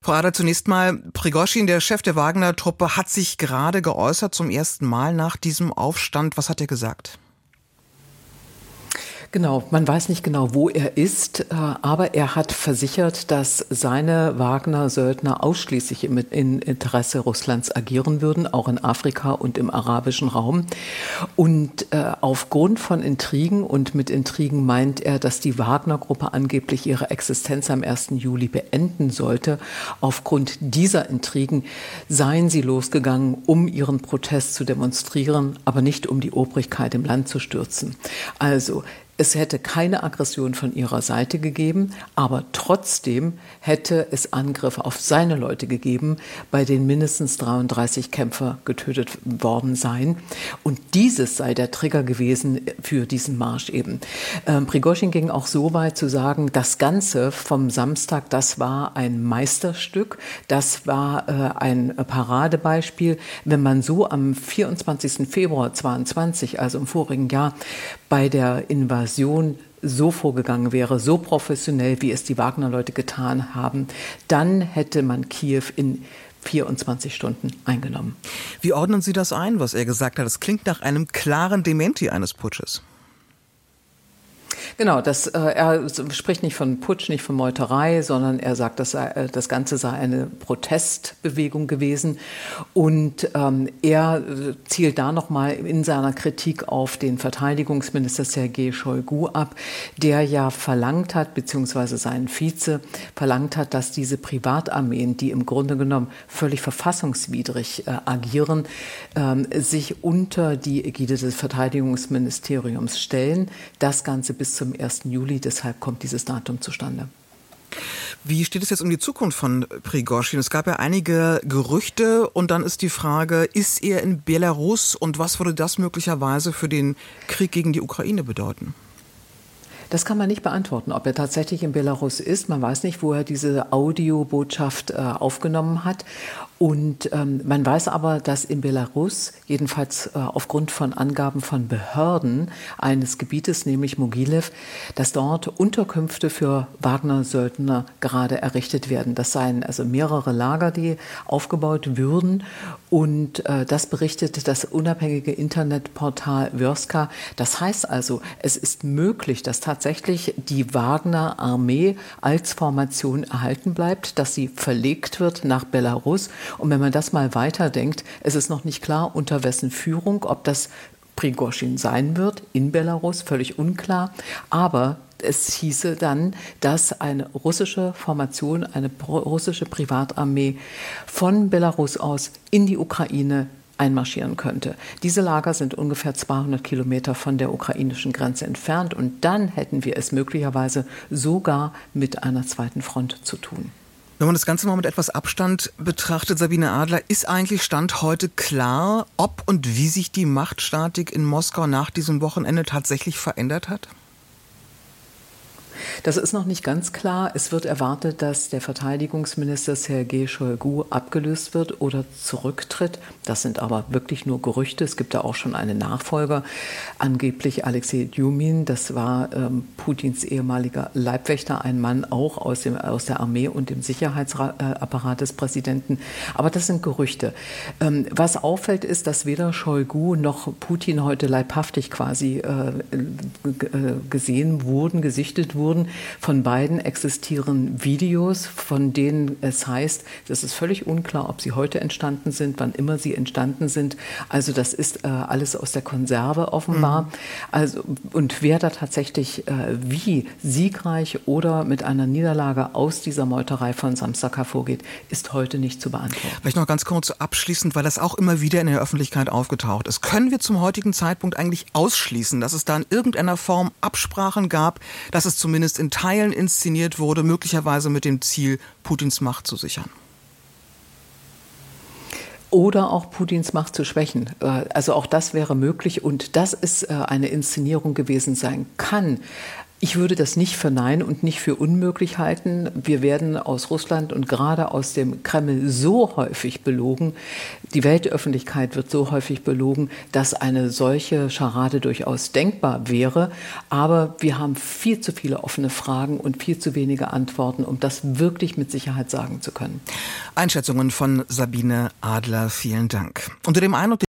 Frau Adler, zunächst mal, Prigoschin, der Chef der Wagner-Truppe, hat sich gerade geäußert zum ersten Mal nach diesem Aufstand. Was hat er gesagt? Genau, man weiß nicht genau, wo er ist, aber er hat versichert, dass seine Wagner-Söldner ausschließlich im Interesse Russlands agieren würden, auch in Afrika und im arabischen Raum. Und aufgrund von Intrigen, und mit Intrigen meint er, dass die Wagner-Gruppe angeblich ihre Existenz am 1. Juli beenden sollte, aufgrund dieser Intrigen seien sie losgegangen, um ihren Protest zu demonstrieren, aber nicht um die Obrigkeit im Land zu stürzen. Also es hätte keine Aggression von ihrer Seite gegeben, aber trotzdem hätte es Angriffe auf seine Leute gegeben, bei denen mindestens 33 Kämpfer getötet worden seien. Und dieses sei der Trigger gewesen für diesen Marsch eben. Prigoschin ging auch so weit zu sagen, das Ganze vom Samstag, das war ein Meisterstück, das war ein Paradebeispiel. Wenn man so am 24. Februar 22, also im vorigen Jahr, bei der Invasion so vorgegangen wäre, so professionell, wie es die Wagner-Leute getan haben, dann hätte man Kiew in 24 Stunden eingenommen. Wie ordnen Sie das ein, was er gesagt hat? Das klingt nach einem klaren Dementi eines Putsches. Genau, er spricht nicht von Putsch, nicht von Meuterei, sondern er sagt, das Ganze sei eine Protestbewegung gewesen. Und er zielt da nochmal in seiner Kritik auf den Verteidigungsminister Sergei Shoigu ab, der ja verlangt hat, beziehungsweise seinen Vize verlangt hat, dass diese Privatarmeen, die im Grunde genommen völlig verfassungswidrig agieren, sich unter die Ägide des Verteidigungsministeriums stellen. Das Ganze bis zum 1. Juli, deshalb kommt dieses Datum zustande. Wie steht es jetzt um die Zukunft von Prigoschin? Es gab ja einige Gerüchte und dann ist die Frage, ist er in Belarus und was würde das möglicherweise für den Krieg gegen die Ukraine bedeuten? Das kann man nicht beantworten, ob er tatsächlich in Belarus ist. Man weiß nicht, wo er diese Audiobotschaft aufgenommen hat. Und man weiß aber, dass in Belarus, jedenfalls aufgrund von Angaben von Behörden eines Gebietes, nämlich Mogilev, dass dort Unterkünfte für Wagner-Söldner gerade errichtet werden. Das seien also mehrere Lager, die aufgebaut würden. Und das berichtet das unabhängige Internetportal Vyrska. Das heißt also, es ist möglich, dass tatsächlich die Wagner-Armee als Formation erhalten bleibt, dass sie verlegt wird nach Belarus. Und wenn man das mal weiterdenkt, es ist noch nicht klar, unter wessen Führung, ob das Prigoschin sein wird, in Belarus, völlig unklar. Aber es hieße dann, dass eine russische Formation, eine russische Privatarmee von Belarus aus in die Ukraine einmarschieren könnte. Diese Lager sind ungefähr 200 Kilometer von der ukrainischen Grenze entfernt und dann hätten wir es möglicherweise sogar mit einer zweiten Front zu tun. Wenn man das Ganze mal mit etwas Abstand betrachtet, Sabine Adler, ist eigentlich Stand heute klar, ob und wie sich die Machtstatik in Moskau nach diesem Wochenende tatsächlich verändert hat? Das ist noch nicht ganz klar. Es wird erwartet, dass der Verteidigungsminister Sergei Shoigu abgelöst wird oder zurücktritt. Das sind aber wirklich nur Gerüchte. Es gibt da auch schon einen Nachfolger, angeblich Alexei Djumin. Das war Putins ehemaliger Leibwächter, ein Mann auch aus der Armee und dem Sicherheitsapparat des Präsidenten. Aber das sind Gerüchte. Was auffällt, ist, dass weder Shoigu noch Putin heute leibhaftig quasi gesichtet wurden. Von beiden existieren Videos, von denen es heißt, das ist völlig unklar, ob sie heute entstanden sind, wann immer sie entstanden sind. Also das ist alles aus der Konserve offenbar. Also, und wer da tatsächlich wie siegreich oder mit einer Niederlage aus dieser Meuterei von Samstag hervorgeht, ist heute nicht zu beantworten. Vielleicht noch ganz kurz abschließend, weil das auch immer wieder in der Öffentlichkeit aufgetaucht ist. Können wir zum heutigen Zeitpunkt eigentlich ausschließen, dass es da in irgendeiner Form Absprachen gab, dass es zumindest in Teilen inszeniert wurde, möglicherweise mit dem Ziel, Putins Macht zu sichern? Oder auch Putins Macht zu schwächen. Also auch das wäre möglich und dass es eine Inszenierung gewesen sein kann, Ich würde das nicht für nein und nicht für unmöglich halten. Wir werden aus Russland und gerade aus dem Kreml so häufig belogen, die Weltöffentlichkeit wird so häufig belogen, dass eine solche Scharade durchaus denkbar wäre. Aber wir haben viel zu viele offene Fragen und viel zu wenige Antworten, um das wirklich mit Sicherheit sagen zu können. Einschätzungen von Sabine Adler, vielen Dank. Unter dem Eindruck